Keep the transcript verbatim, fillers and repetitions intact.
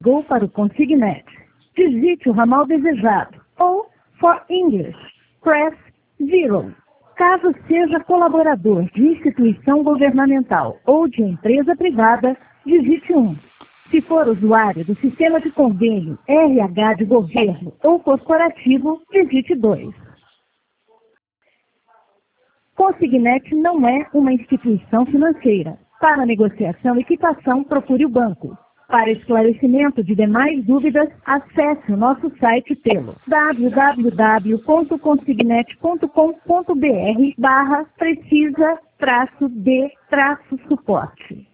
Ligou para o Consignet. Digite o ramal desejado. Ou, for English, press zero. Caso seja colaborador de instituição governamental ou de empresa privada, digite um. Se for usuário do sistema de convênio R H de governo ou corporativo, digite dois. Consignet não é uma instituição financeira. Para negociação e quitação, procure o banco. Para esclarecimento de demais dúvidas, acesse o nosso site pelo w w w ponto consignet ponto com ponto b r barra precisa traço de traço suporte.